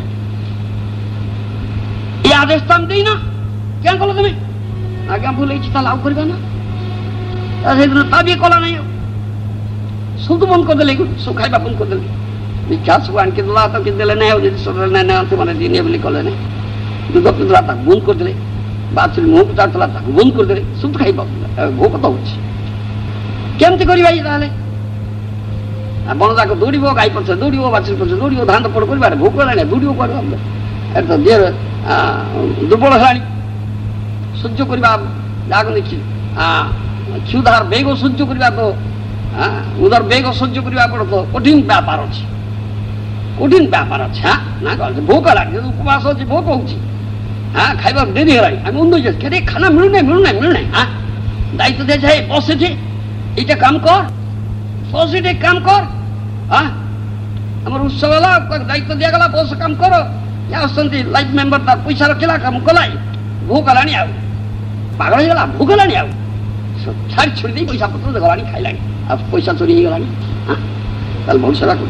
ये आदेश तो आम देना क्या कल तुम आज्ञा भूल आउ करवा ना ता भी कला नहीं सब तो बंद करदे सब खाइबा बंद करदे भिक्षा सब आनिक देला तो कि देले नहीं मैंने दिने बोली कले नहीं दूध पिंधला बंद करदे बाछुरी मुह चाटला बंद करदे सब तो खाइबा भोक तो होमती कर बन जाक दौड़ गाई पछ दौड़ बाछुरी पछ दौड़ धान तो पड़ कर भोक है दौड़ कर तो देह दुर्बल है सह्य करवा जहाँ देखी क्षुधार बेग सह्य करवा तो उधर बेग सह्य करवा पड़ तो कठिन व्यापार अच्छे कठिन व्यापार अच्छे हाँ ना कह भोक लगे उपवास अच्छे भोक हो हाँ खाइबा डेरी है आम उन्नत के खाना मिलूना मिलूना मिलूना हाँ दायित्व दिया जाए बस ये ये काम कर बस ये काम कर हाँ आम उत्सव है दायित्व दिगला बस काम कर या लाइफ मेम्बर तार पैसा रखला काम कला भोक है आउ पागल होगा भोक है आउ छाड़ी छोड़ दी पैसा पत्र गला खाइला पैसा चोरी हो गला हाँ बहुत सेवा कर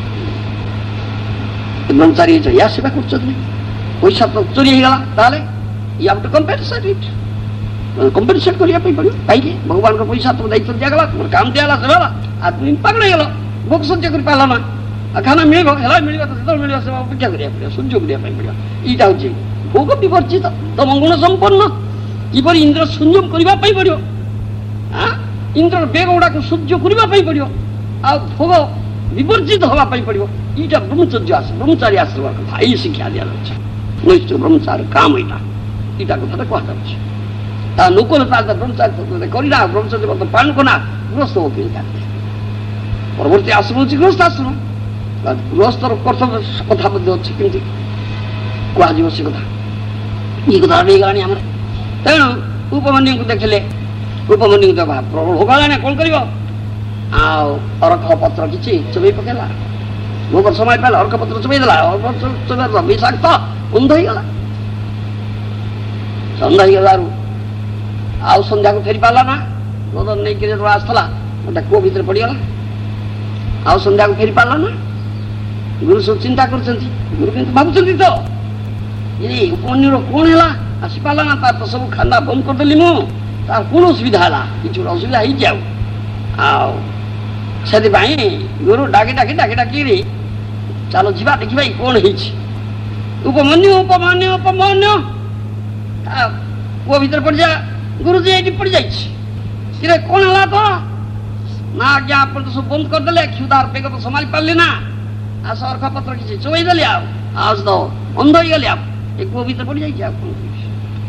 ब्रह्मचारी या सेवा कर पैसा तो चोरी हो गला या कंपेनसेट इट कंपेनसेट करने पड़ो कहीं भगवान को पैसा तुम दायित्व दिगला तुम काम दिगला सेवा आ तुम पागल हो भोग सह्य कर पार ना ଖାନା ମିଳିବ ହେଲା ମିଳିବ ତ ସେତେବେଳେ ମିଳିବ ସେ ଅପେକ୍ଷା କରିବାକୁ ପଡ଼ିବ ସୁଯୋଗ ଦେବା ପାଇଁ ପଡ଼ିବ। ଏଇଟା ହଉଛି ଭୋଗ ବିବର୍ଜିତ ତମ ଗୁଣ ସମ୍ପନ୍ନ କିପରି ଇନ୍ଦ୍ର ସଂଯମ କରିବା ପାଇଁ ପଡ଼ିବ, ଇନ୍ଦ୍ରର ବେଗ ଗୁଡ଼ାକୁ ସହ୍ୟ କରିବା ପାଇଁ ପଡ଼ିବ, ଆଉ ଭୋଗ ବିବର୍ଜିତ ହେବା ପାଇଁ ପଡ଼ିବ। ଏଇଟା ବ୍ରହ୍ମଚର୍ଯ୍ୟ ଆସ ବ୍ରହ୍ମଚାରୀ ଆଶ୍ରମର କଥା, ଏଇ ଶିକ୍ଷା ଦିଆଯାଉଛି। ନୈଷ୍ଠ ବ୍ରହ୍ମଚାରୀ କାମ ଏଇଟା ଏଇଟା କଥାଟା କୁହାଯାଉଛି। ତା ନୁକଲ ତାର ବ୍ରହ୍ମଚାରୀ କରିନା ବ୍ରହ୍ମଚର୍ଯ୍ୟ ମତ ପାଳନ କନା ଗୃହସ୍ଥ ପରବର୍ତ୍ତୀ ଆଶ୍ରମ ହେଉଛି ଗୃହସ୍ଥ ଆଶ୍ରମ। ଗୃହସ୍ଥର କର୍ତ୍ତବ୍ୟ କଥା ମଧ୍ୟ ଅଛି, କେମିତି କୁହାଯିବ ସେ କଥା ଏ କଥା ନେଇଗଲାଣି ଆମର। ତେଣୁ ଉପମନ୍ୟୁଙ୍କୁ ଦେଖିଲେ ଉପମନ୍ୟୁଙ୍କୁ ତ ପ୍ରବଳ ଭୋଗ ହେଲାଣି, କ'ଣ କରିବ? ଆଉ ଅରଖ ପତ୍ର କିଛି ଚୋବେଇ ପକେଇଲା, ଭୋଗ ସମୟ ପାଇଲା ଅରଖ ପତ୍ର ଚୋବେଇ ଦେଲା, ଚୋବେଇ ବିଷାକ୍ତ ବନ୍ଧ ହେଇଗଲା। ସନ୍ଧ୍ୟା ହେଇଗଲାରୁ ଆଉ ସନ୍ଧ୍ୟାକୁ ଫେରି ପାରିଲା ନା, ଗୋଦର ନେଇକି ଯେତେବେଳେ ଆସିଥିଲା ଗୋଟେ କୂଅ ଭିତରେ ପଡ଼ିଗଲା, ଆଉ ସନ୍ଧ୍ୟାକୁ ଫେରି ପାରିଲା ନା। ଗୁରୁ ସବୁ ଚିନ୍ତା କରୁଛନ୍ତି, ଗୁରୁ କିନ୍ତୁ ଭାବୁଛନ୍ତି ତ ଏ ଉପମନ୍ୟୁର କ'ଣ ହେଲା, ଆସିପାରିଲା ନା, ତାର ତ ସବୁ ଖାନା ବନ୍ଦ କରିଦେଲି ମୁଁ, ତାର କ'ଣ ଅସୁବିଧା ହେଲା, କିଛି ଗୋଟେ ଅସୁବିଧା ହେଇଛି ଆଉ ଆଉ ସେଥିପାଇଁ ଗୁରୁ ଡାକି ଡାକି ଡାକି ଡାକିରି ଚାଲ ଯିବା ଦେଖିବା କ'ଣ ହେଇଛି। ଉପମନ୍ୟୁ ଉପମନ୍ୟୁ ଉପମନ୍ୟୁ କୂଅ ଭିତରେ ପଡ଼ିଯା, ଗୁରୁଜୀ ଏଇଠି ପଡ଼ିଯାଇଛି, କିରେ କ'ଣ ହେଲା ତ? ନା ଆଜ୍ଞା ଆପଣ ତ ସବୁ ବନ୍ଦ କରିଦେଲେ, କ୍ଷୁଧାର ବେଗ ତ ସମ୍ଭାଳି ପାରିଲି ନା, ଆଉ ଅରଖ ପତ୍ର କିଛି ଚୋବେଇ ଦେଲି, ଆଉ ଆଉ ତ ଅନ୍ଧ ହେଇଗଲି, ଆଉ ଏ କୂଅ ଭିତରେ ପଡ଼ିଯାଇଛି, ଆଉ କ'ଣ କରିବି?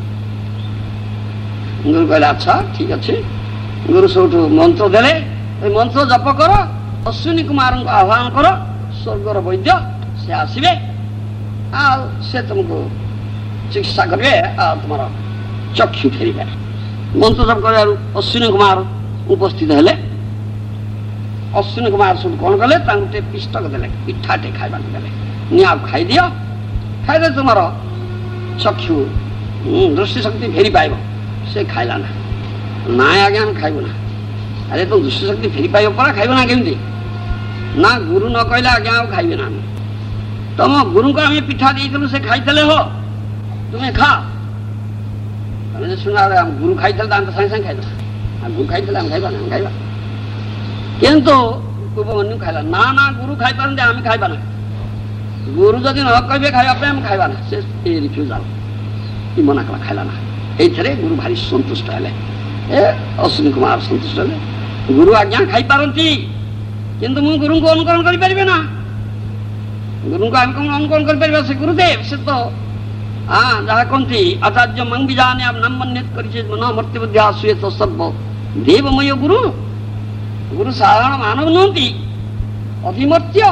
ଗୁରୁ କହିଲେ ଆଚ୍ଛା ଠିକ ଅଛି। ଗୁରୁ ସବୁଠୁ ମନ୍ତ୍ର ଦେଲେ, ଏ ମନ୍ତ୍ର ଜପ କର, ଅଶ୍ୱିନୀ କୁମାରଙ୍କୁ ଆହ୍ୱାନ କର, ସ୍ୱର୍ଗର ବୈଦ୍ୟ ସେ ଆସିବେ, ଆଉ ସେ ତୁମକୁ ଚିକିତ୍ସା କରିବେ, ଆଉ ତୁମର ଚକ୍ଷୁ ଫେରିବେ। ମନ୍ତ୍ର ଜପ କରିବାରୁ ଅଶ୍ୱିନୀ କୁମାର ଉପସ୍ଥିତ ହେଲେ। ଅଶ୍ୱିନୀ କୁମାର ସବୁ କ'ଣ କଲେ, ତାଙ୍କୁ ଟିକେ ପିଷ୍ଟକ ଦେଲେ, ପିଠାଟେ ଖାଇବାକୁ ଦେଲେ, ନିଆଁ ଖାଇଦିଅ, ଖାଇଦେଲେ ତୁମର ଚକ୍ଷୁ ଦୃଷ୍ଟି ଶକ୍ତି ଫେରି ପାଇବ। ସେ ଖାଇଲା ନା, ନାଇଁ ଆଜ୍ଞା ଆମେ ଖାଇବୁ ନା। ଆରେ ତ ଦୃଷ୍ଟି ଶକ୍ତି ଫେରି ପାଇବ ପରା, ଖାଇବ ନା କେମିତି? ନା ଗୁରୁ ନ କହିଲେ ଆଜ୍ଞା ଆଉ ଖାଇବେ ନା, ଆମେ ତମ ଗୁରୁଙ୍କୁ ଆମେ ପିଠା ଦେଇଥିଲୁ, ସେ ଖାଇଥିଲେ ହୋ, ତୁମେ ଖା। ତମେ ଯେ ଶୁଣା ଗୁରୁ ଖାଇଥିଲେ ତ ଆମେ ତ ସାଙ୍ଗେ ସାଙ୍ଗେ ଖାଇଦେବା, ଆଉ ଗୁରୁ ଖାଇଥିଲେ ଆମେ ଖାଇବା ନା, ଆମେ ଖାଇବା। କିନ୍ତୁ ଉପମନ୍ୟୁ ଖାଇଲା ନା, ନା ଗୁରୁ ଖାଇପାରନ୍ତି, ଆମେ ଖାଇବା ନା, ଗୁରୁ ଯଦି ନ କହିବେ ଖାଇବା ପାଇଁ ଆମେ ଖାଇବା ନା, ସେ ରିଫ୍ୟୁଜାଲ ମନା କଲା, ଖାଇଲା ନା। এইଥିରେ ଗୁରୁ ଭାରି ସନ୍ତୁଷ୍ଟ ହେଲେ, ଏ ଅଶ୍ୱିନୀ କୁମାର ସନ୍ତୁଷ୍ଟ ହେଲେ, ଗୁରୁ ଆଜ୍ଞା ଖାଇପାରନ୍ତି କିନ୍ତୁ ମୁଁ ଗୁରୁଙ୍କୁ ଅନୁକରଣ କରିପାରିବେ ନା, ଗୁରୁଙ୍କୁ ଆମେ କଣ ଅନୁକରଣ କରିପାରିବା? ସେ ଗୁରୁଦେବ, ସେ ତ ହଁ ଯାହା କହନ୍ତି ଆଚାର୍ଯ୍ୟ ମଙ୍ଗିଜାନେ ନାମ ମନ୍ୟତ କରିଛେ ମନ ମର୍ତ୍ତ୍ୟ ବୁଦ୍ଧି ଆସୁଏ ତ ସର୍ବ ଦେବମୟ ଗୁରୁ। ଗୁରୁ ସାଧାରଣ ମାନବ ନୁହନ୍ତି, ଅଧିମର୍ତ୍ତ୍ୟ।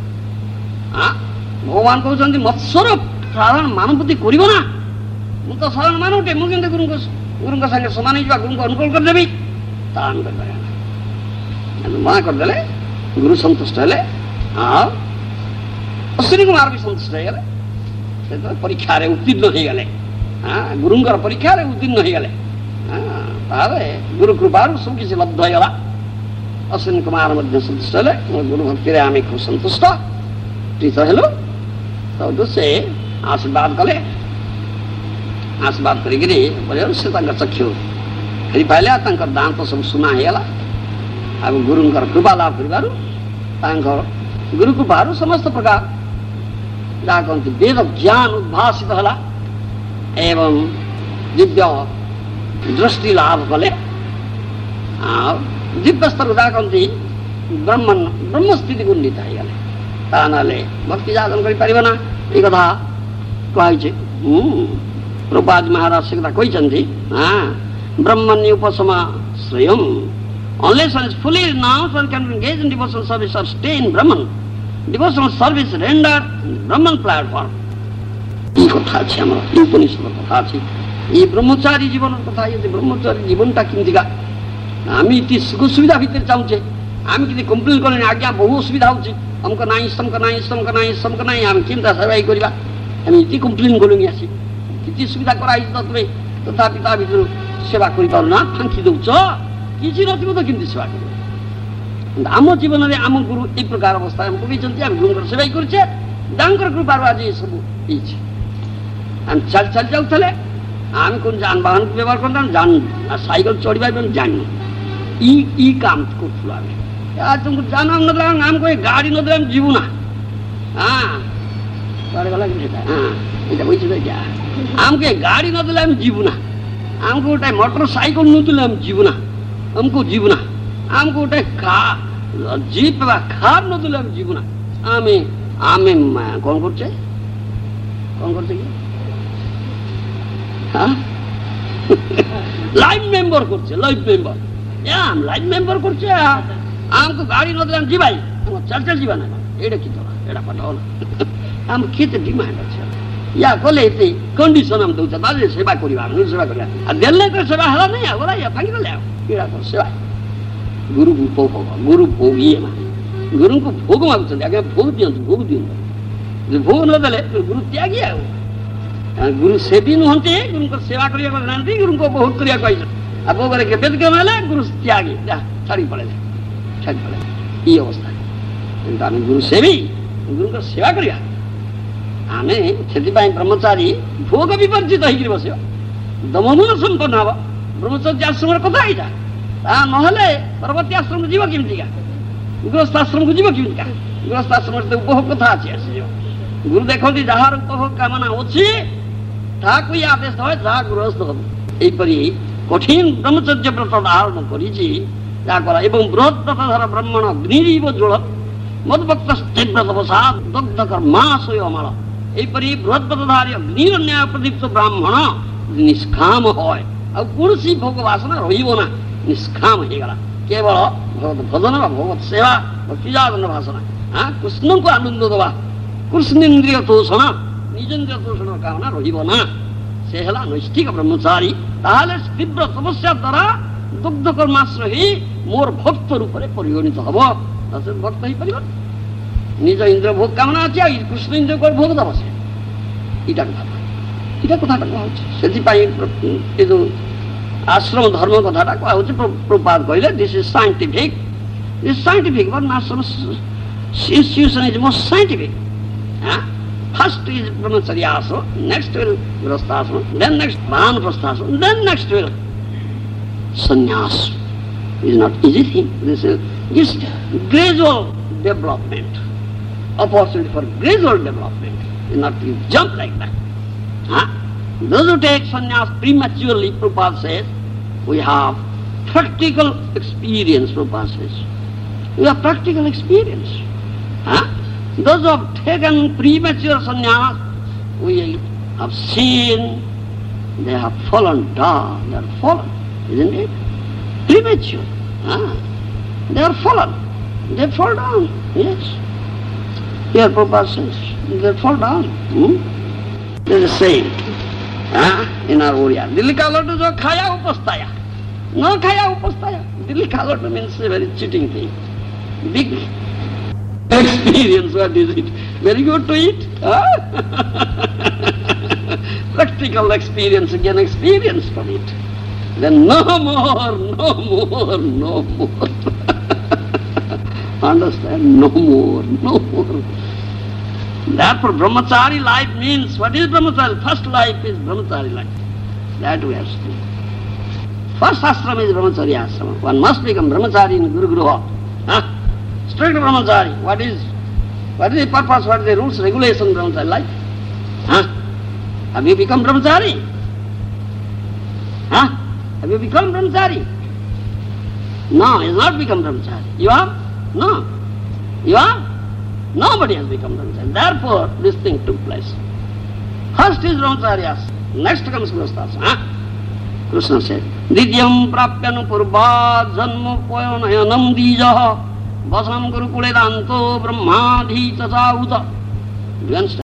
ଭଗବାନ କହୁଛନ୍ତି ମତ୍ସ୍ୱରୂପ, ସାଧାରଣ ମାନବ ବୁଦ୍ଧି କରିବ ନା। ମୁଁ ତ ସାଧାରଣ ମାନବଟେ, ମୁଁ କେମିତି ଗୁରୁଙ୍କ ଗୁରୁଙ୍କ ସାଙ୍ଗେ ସମାନ ହେଇଯିବା, ଗୁରୁଙ୍କୁ ଅନୁକରଣ କରିଦେବି? ତା ଆମେ କରିପାରିବା ନା। ମନା କରିଦେଲେ, ଗୁରୁ ସନ୍ତୁଷ୍ଟ ହେଲେ, ଆଉ ଅଶ୍ୱିନୀ କୁମାର ବି ସନ୍ତୁଷ୍ଟ ହେଇଗଲେ। ସେତେବେଳେ ପରୀକ୍ଷାରେ ଉତ୍ତୀର୍ଣ୍ଣ ହେଇଗଲେ, ଗୁରୁଙ୍କର ପରୀକ୍ଷାରେ ଉତ୍ତୀର୍ଣ୍ଣ ହେଇଗଲେ। ତାହେଲେ ଗୁରୁ କୃପାରୁ ସବୁ କିଛି ଲବ୍ଧ ହେଇଗଲା। ଅଶ୍ୱିନୀ କୁମାର ମଧ୍ୟ ସନ୍ତୁଷ୍ଟ ହେଲେ, ଗୁରୁ ଭକ୍ତିରେ ଆମେ ଖୁବ ସନ୍ତୁଷ୍ଟ ପ୍ରୀତ ହେଲୁ। ସବୁଠୁ ସେ ଆଶୀର୍ବାଦ କଲେ, ଆଶୀର୍ବାଦ କରିକିରି ସେ ତାଙ୍କ ଚକ୍ଷୁ ଫେରି ପାଇଲେ, ଆଉ ତାଙ୍କର ଦାନ୍ତ ସବୁ ସୁନା ହେଇଗଲା। ଆଉ ଗୁରୁଙ୍କର କୃପା ଲାଭ କରିବାରୁ ତାଙ୍କର ଗୁରୁ କୃପାରୁ ସମସ୍ତ ପ୍ରକାର ଯାହା କହନ୍ତି ବେଦ ଜ୍ଞାନ ଉଦ୍ଭାସିତ ହେଲା ଏବଂ ଦିବ୍ୟ ଦୃଷ୍ଟି ଲାଭ କଲେ। ଆଉ ଦିବ୍ୟ ସ୍ତରକୁ ଯାହା କହନ୍ତି ବ୍ରହ୍ମନ ବ୍ରହ୍ମସ୍ଥିତିକୁ ଉନ୍ନୀତ ହେଇଗଲେ। ତା ନହେଲେ ଭକ୍ତି ଯାଜନ କରିପାରିବ ନା, ଏ କଥା କୁହାଯାଇଛି। ହୁଁ ପ୍ରଭୁପାଦ ମହାରାଜ ସେ କଥା କହିଛନ୍ତି, ହଁ ବ୍ରହ୍ମଣ୍ୟ ଉପଶମ ଶ୍ରେୟମ୍ unless one is fully renounced one can engage in devotional service or stay in Brahman. Devotional service rendered in Brahman platform. এই কথা আছে আমার, এই উপনিষদের কথা আছে, এই ব্রহ্মচারী জীবনের কথা। এই ব্রহ্মচারী জীবনটা কেমতিকা, আমি এটি সুখ সুবিধা ভিতরে চাହୁଛେ, আমি কিন্তু কমপ্লেন করেনি আজ্ঞা বহু অসুবিধা হচ্ছে, অমুক নাই সমক নাই সমক নাই সমক নাই, আমি কেমতা সেবাই କରିବା, আমি এটি কমপ্লেন কলুনি আসি, କିଛି ସୁବିଧା କରାହେଇଛି ତ ତୁମେ ତଥାପି ତା ଭିତରୁ ସେବା କରିପାରୁନା, ଫାଙ୍କି ଦେଉଛ, କିଛି ନଥିବ ତ କେମିତି ସେବା କରିବ? ଆମ ଜୀବନରେ ଆମ ଗୁରୁ ଏଇ ପ୍ରକାର ଅବସ୍ଥା ଆମେ ପକେଇଛନ୍ତି, ଆମେ ଗୁରୁଙ୍କର ସେବା କରୁଛେ, ତାଙ୍କର କୃପାରୁ ଆଜି ଏସବୁ ହେଇଛି। ଆମେ ଚାଲି ଚାଲି ଯାଉଥିଲେ, ଆମେ কোন ଯାନବାହନକୁ ବ୍ୟବହାର କରିଥାନ୍ତୁ, ଜାଣିନୁ, ସାଇକେଲ ଚଢ଼ିବା ବି ଜାଣିନୁ, ଇ ଇ କାମ କରୁଥିଲୁ ଆମେ। ତୁମକୁ ଯାନ ନଦେଲେ ଆମକୁ ଏ ଗାଡ଼ି ନଦେଲେ ଆମେ ଯିବୁ ନା। हाँ गला कि हाँ এটা বুঝছি তো এটা আমাকে গাড়ি না দিলে আমি জীব না, আমাকে ওটাই মোটর সাইকেল না দিলে আমি জীব না, আমাকে জীব না, আমাকে ওটাই জিপ বা খার না দিলে আমি জীব না। আমি আমি কোন করছে কোন করছে কি হ্যাঁ লাইফ মেম্বার করছে, লাইফ মেম্বার লাইফ মেম্বার করছে। আমাকে গাড়ি না দিলে আমি ଯିବାই, আমার ଚାଲ ଚାଲ ଯିବା ନା ଏଇଟା କି ଦେବା ଏଇଟା ପାଠ ଆମ କେତେ ଡିମାଣ୍ଡ ଅଛି ୟା କଲେ ଏତେ କଣ୍ଡିସନ ଆମେ ଦଉଛେ ତାହେଲେ ସେବା କରିବା ଆମେ ସେବା କରିବା ଆଉ ଦେଲେ ତ ସେବା ହେଲା ନାହିଁ ଆଉ ଗଲା ଭାଙ୍ଗିଦେଲେ ଆଉ ଏଇଟା କଣ ସେବା। ଗୁରୁକୁ ଭୋଗ ଗୁରୁ ଭୋଗ ଇଏ ମାନେ ଗୁରୁଙ୍କୁ ଭୋଗ ମାଗୁଛନ୍ତି, ଆଜ୍ଞା ଭୋଗ ଦିଅନ୍ତୁ ଭୋଗ ଦିଅନ୍ତୁ, ଭୋଗ ନଦେଲେ ଗୁରୁ ତ୍ୟାଗୀ ଆଉ ଗୁରୁ ସେବି ନୁହନ୍ତି, ଗୁରୁଙ୍କ ସେବା କରିବାକୁ ନାହାନ୍ତି, ଗୁରୁଙ୍କୁ ବହୁତ କରିବାକୁ ଆଇଛନ୍ତି ଆଉ ଭୋଗରେ ବ୍ୟତିକ୍ରମ ହେଲେ ଗୁରୁ ତ୍ୟାଗୀ ଛାଡ଼ି ପଳେଇଲେ ଛାଡ଼ି ପଳେଇଲେ ଇ ଅବସ୍ଥା। କିନ୍ତୁ ଆମେ ଗୁରୁ ସେବି ଗୁରୁଙ୍କ ସେବା କରିବା, ଆମେ ସେଥିପାଇଁ ବ୍ରହ୍ମଚାରୀ ଭୋଗ ବିବର୍ଜିତ ହେଇକିରି ବସିବ, ଦମନ ସମ୍ପନ୍ନ ହବ। ବ୍ରହ୍ମଚର୍ଯ୍ୟ ଆଶ୍ରମର କଥା ଏଇଟା, ତା ନହେଲେ ପରବର୍ତ୍ତୀ ଆଶ୍ରମକୁ ଯିବ କେମିତିକା, ଗୃହସ୍ଥ ଆଶ୍ରମକୁ ଯିବ କେମିତିକା, ଗୃହସ୍ଥ ଆଶ୍ରମରେ ତ ଉପଭୋଗ କଥା ଅଛି ଆସିଯିବ। ଗୁରୁ ଦେଖନ୍ତି ଯାହାର ଉପଭୋଗ କାମନା ଅଛି ତାହାକୁ ଇ ଆଦେଶ ହୁଏ ଯାହା ଗୃହସ୍ଥ ହବ। ଏହିପରି କଠିନ ବ୍ରହ୍ମଚର୍ଯ୍ୟ ବ୍ରତ ଧାରଣ କରିଛି ଯାହା ଏବଂ ବୃହତ୍ ବ୍ରତଧର ବ୍ରହ୍ମଣ ଅଗ୍ନିରିବ ଜ୍ୱଳ ମଦଭକ୍ତ ତୀବ୍ର ତପସା ଦଗ୍ଧ କର୍ମାଶୟ ଅମଳ। ଏହିପରି ବୃହତ୍ ବ୍ରତଧାରୀ ଅଗ୍ନିର ନ୍ୟାୟ ପ୍ରଦୀପ୍ତ ବ୍ରାହ୍ମଣ ନିଷ୍କାମ ହୁଏ, ଆଉ କୌଣସି ଭୋଗ ବାସନା ରହିବ ନା, ନିଷ୍କାମ ହେଇଗଲା। କେବଳ ଭଗବତ ଭଜନ ବା ଭଗବତ ସେବା ଭକ୍ତିଜାଗରଣ ଭାଷଣା, ହଁ କୃଷ୍ଣଙ୍କୁ ଆନନ୍ଦ ଦେବା, କୃଷ୍ଣେନ୍ଦ୍ରିୟ ତୋଷଣ ନିଜେନ୍ଦ୍ରିୟ ତୋଷଣର କାମନା ରହିବ ନା, ସେ ହେଲା ନୈଷ୍ଠିକ ବ୍ରହ୍ମଚାରୀ। ତାହେଲେ ତୀବ୍ର ତପସ୍ୟା ଦ୍ୱାରା ଦୁଗ୍ଧ କର୍ମାଶ୍ରୟ ହେଇ ମୋର ଭକ୍ତ ରୂପରେ ପରିଗଣିତ ହବ। ଭକ୍ତ ହେଇପାରିବ, ନିଜ ଇନ୍ଦ୍ର ଭୋଗ କାମନା ଅଛି ଆଉ କୃଷ୍ଣ ଇନ୍ଦ୍ର ଭୋଗ ଦବ ସେ, ଏଇଟା କଥା ଏଇଟା କଥାଟା କୁହାହଉଛି। ସେଥିପାଇଁ ଏ ଯୋଉ ଆଶ୍ରମ ଧର୍ମ କଥାଟା କୁହାହଉଛି। ପ୍ରଭୁପାଦ କହିଲେ this is scientific, this scientific but ashrama institution is most scientific. First is brahmacharya ashram, next will grihastha ashram, then next vanaprastha ashram, then next will sannyas. Is not easy thing. This is just gradual development, opportunity for gradual development. Is not you jump like that. Huh? Those who take sannyas prematurely, Prabhupada says, we have practical experience. Prabhupada says, we have practical experience. Huh? Those who have taken premature sannyas, we have seen they have fallen down. They are fallen, isn't it? Premature. Ah, they are fallen. They fall down. Yes. Here Prabhupada says, they fall down. Hmm? There is a saying ah, in our Oriya. Dili ka laddu jo khaya upastaya. No khaya upastaya. Dili ka laddu means a very cheating thing. Big experience. What is it? Very good to eat. Ah? Practical experience, again experience from it. Then no more, no more, no more. Understand? No more, no more. Therefore, brahmachari life means, what is brahmachari? First life is brahmachari life. That we have seen. First ashram is brahmachari ashram. One must become brahmachari in Guru Gruha. Huh? Strict brahmachari. What is, what is the purpose? What is the rules, regulations of brahmachari life? Huh? Have you become brahmachari? Huh? Have you become brahmachari? No, he has not become brahmachari. You are? No. You are? Nobody has become brahmachari. Therefore, this thing took place. First is brahmacharya, next comes grihastha. Huh? Krishna said, Didyam prapyanu purva janma poyanayanam dijaha vasam gurukule danto brahmadhi tasauta. Do you understand?